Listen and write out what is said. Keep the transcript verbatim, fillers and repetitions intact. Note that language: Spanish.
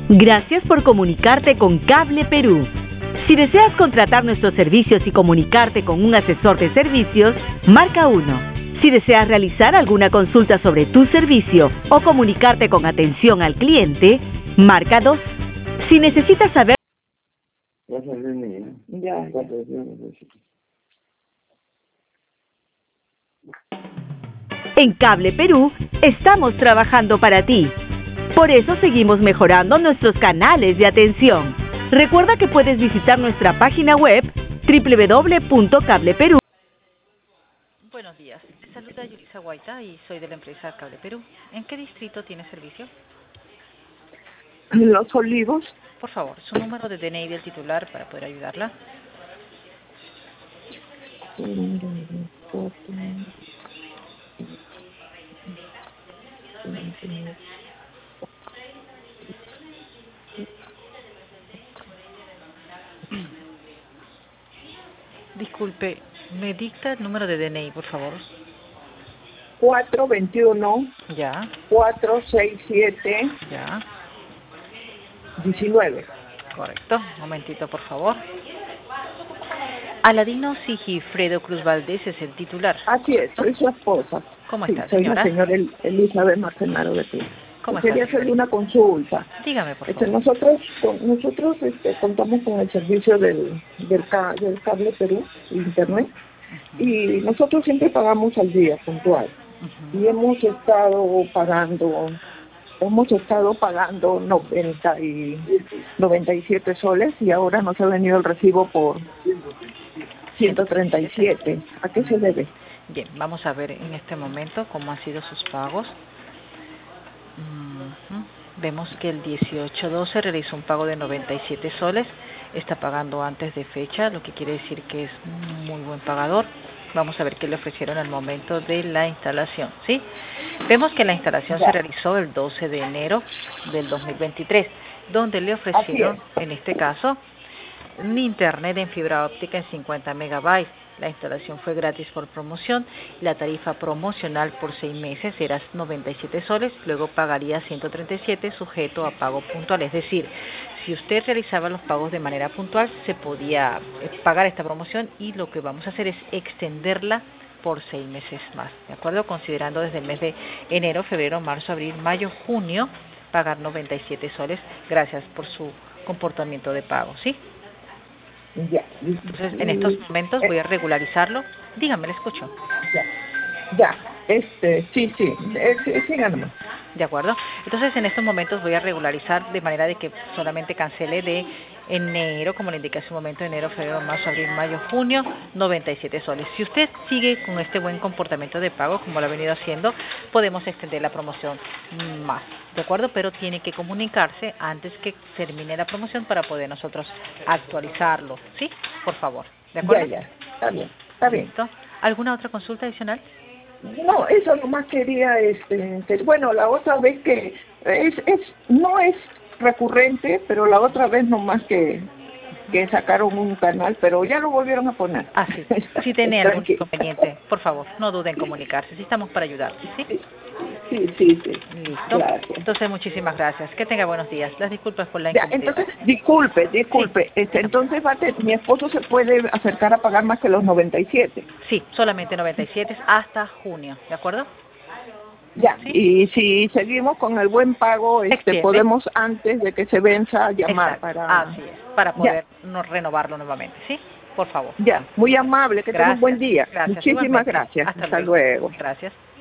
Gracias por comunicarte con Cable Perú. Si deseas contratar nuestros servicios y comunicarte con un asesor de servicios, marca uno. Si deseas realizar alguna consulta sobre tu servicio o comunicarte con atención al cliente, marca dos. Si necesitas saber... Ya salió el niño. Ya, ya. En Cable Perú estamos trabajando para ti. Por eso seguimos mejorando nuestros canales de atención. Recuerda que puedes visitar nuestra página web doble u doble u doble u punto cable perú. Buenos días, te saluda Yulisa Guaita y soy de la empresa Cable Perú. ¿En qué distrito tiene servicio? Los Olivos. Por favor, su número de D N I del titular para poder ayudarla. Disculpe, ¿me dicta el número de D N I, por favor? cuatro veintiuno, Ya, cuatro sesenta y siete, ya, diecinueve. correcto. Un momentito, por favor. Aladino Sigifredo Cruz Valdés es el titular. Así es, soy su esposa. ¿Cómo Sí, está, soy señora? la señora El- Elizabeth Marcenaro de ti. ¿Cómo Quería está, hacerle señora? una consulta. Dígame, por Este, favor. nosotros con- nosotros este, contamos con el servicio del, del, ca- del Cable Perú, Internet, y nosotros siempre pagamos al día, puntual. Ujú. Y hemos estado pagando, hemos estado pagando noventa y noventa y siete soles y ahora nos ha venido el recibo por ciento treinta y siete. ¿A qué se debe? Bien, vamos a ver en este momento cómo han sido sus pagos. Ujú. Vemos que el dieciocho doce realizó un pago de noventa y siete soles, está pagando antes de fecha, lo que quiere decir que es un muy buen pagador. Vamos a ver qué le ofrecieron al momento de la instalación, ¿sí? Vemos que la instalación se realizó el doce de enero del dos mil veintitrés, donde le ofrecieron, en este caso, un internet en fibra óptica en cincuenta megabytes. La instalación fue gratis por promoción. La tarifa promocional por seis meses era noventa y siete soles, luego pagaría ciento treinta y siete sujeto a pago puntual. Es decir, si usted realizaba los pagos de manera puntual, se podía pagar esta promoción y lo que vamos a hacer es extenderla por seis meses más, ¿de acuerdo? Considerando desde el mes de enero, febrero, marzo, abril, mayo, junio, pagar noventa y siete soles. Gracias por su comportamiento de pago, ¿sí? Ya. Entonces, en estos momentos voy a regularizarlo. Dígame, le escucho. Ya, ya, este, sí, sí, eh, sí, síganme. ¿De acuerdo? Entonces, en estos momentos voy a regularizar de manera de que solamente cancele de enero, como le indiqué hace un momento, enero, febrero, marzo, abril, mayo, junio, noventa y siete soles. Si usted sigue con este buen comportamiento de pago, como lo ha venido haciendo, podemos extender la promoción más, ¿de acuerdo? Pero tiene que comunicarse antes que termine la promoción para poder nosotros actualizarlo, ¿sí? Por favor, ¿de acuerdo? Ya, ya, está bien, está bien. ¿Listo? ¿Alguna otra consulta adicional? No, eso nomás quería, este, que- bueno, la otra vez que, es, es, no es recurrente, pero la otra vez nomás que, que sacaron un canal, pero ya lo volvieron a poner. Ah, sí. Si tiene algún Tranquilo. inconveniente, por favor, no duden en comunicarse. Si estamos para ayudarle, ¿sí? Sí, sí, sí. Listo. Gracias. Entonces, muchísimas gracias. Que tenga buenos días. Las disculpas por la Ya, incomodidad. entonces, disculpe, disculpe, este, entonces va a te- mi esposo se puede acercar a pagar más que los noventa y siete. Sí, solamente noventa y siete hasta junio, ¿de acuerdo? Ya, ¿Sí? y si seguimos con el buen pago, este, Extiende. podemos antes de que se venza llamar Exacto. para... Así es, para poder no renovarlo nuevamente, ¿sí? Por favor. Ya, muy amable, que tenga un buen Gracias. día. Gracias. Muchísimas Igualmente. gracias. Hasta Hasta luego. luego. Gracias.